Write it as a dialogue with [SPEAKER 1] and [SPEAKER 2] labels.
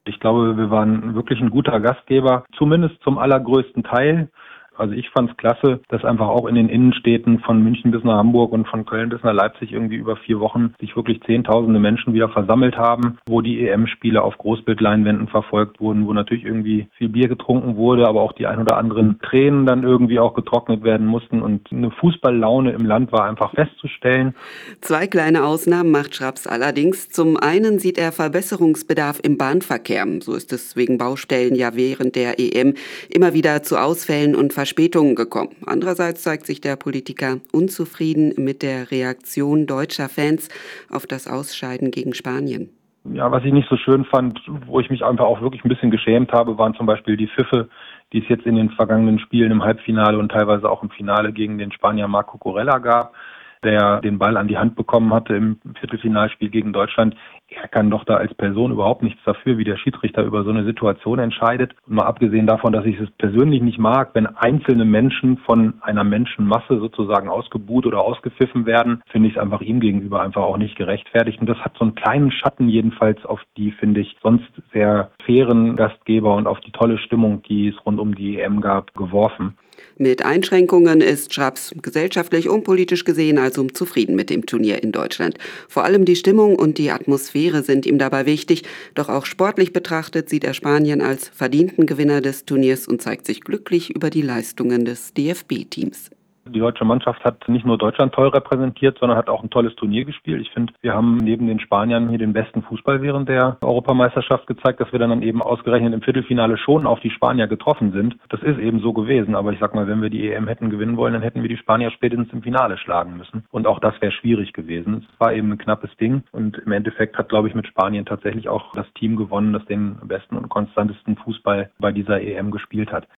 [SPEAKER 1] Ich glaube, wir waren wirklich ein guter Gastgeber, zumindest zum allergrößten Teil. Also ich fand es klasse, dass einfach auch in den Innenstädten von München bis nach Hamburg und von Köln bis nach Leipzig irgendwie über 4 Wochen sich wirklich Zehntausende Menschen wieder versammelt haben, wo die EM-Spiele auf Großbildleinwänden verfolgt wurden, wo natürlich irgendwie viel Bier getrunken wurde, aber auch die ein oder anderen Tränen dann irgendwie auch getrocknet werden mussten und eine Fußballlaune im Land war einfach festzustellen.
[SPEAKER 2] 2 kleine Ausnahmen macht Schraps allerdings. Zum einen sieht er Verbesserungsbedarf im Bahnverkehr. So ist es wegen Baustellen ja während der EM immer wieder zu Ausfällen und Verspätungen gekommen. Andererseits zeigt sich der Politiker unzufrieden mit der Reaktion deutscher Fans auf das Ausscheiden gegen Spanien.
[SPEAKER 1] Ja, was ich nicht so schön fand, wo ich mich einfach auch wirklich ein bisschen geschämt habe, waren zum Beispiel die Pfiffe, die es jetzt in den vergangenen Spielen im Halbfinale und teilweise auch im Finale gegen den Spanier Marco Corella gab, der den Ball an die Hand bekommen hatte im Viertelfinalspiel gegen Deutschland. Er kann doch da als Person überhaupt nichts dafür, wie der Schiedsrichter über so eine Situation entscheidet. Und mal abgesehen davon, dass ich es persönlich nicht mag, wenn einzelne Menschen von einer Menschenmasse sozusagen ausgebuht oder ausgepfiffen werden, finde ich es einfach ihm gegenüber einfach auch nicht gerechtfertigt. Und das hat so einen kleinen Schatten jedenfalls auf die, finde ich, sonst sehr fairen Gastgeber und auf die tolle Stimmung, die es rund um die EM gab, geworfen.
[SPEAKER 2] Mit Einschränkungen ist Schraps gesellschaftlich und politisch gesehen also zufrieden mit dem Turnier in Deutschland. Vor allem die Stimmung und die Atmosphäre sind ihm dabei wichtig. Doch auch sportlich betrachtet sieht er Spanien als verdienten Gewinner des Turniers und zeigt sich glücklich über die Leistungen des DFB-Teams.
[SPEAKER 1] Die deutsche Mannschaft hat nicht nur Deutschland toll repräsentiert, sondern hat auch ein tolles Turnier gespielt. Ich finde, wir haben neben den Spaniern hier den besten Fußball während der Europameisterschaft gezeigt, dass wir dann eben ausgerechnet im Viertelfinale schon auf die Spanier getroffen sind. Das ist eben so gewesen. Aber ich sag mal, wenn wir die EM hätten gewinnen wollen, dann hätten wir die Spanier spätestens im Finale schlagen müssen. Und auch das wäre schwierig gewesen. Es war eben ein knappes Ding. Und im Endeffekt hat, glaube ich, mit Spanien tatsächlich auch das Team gewonnen, das den besten und konstantesten Fußball bei dieser EM gespielt hat.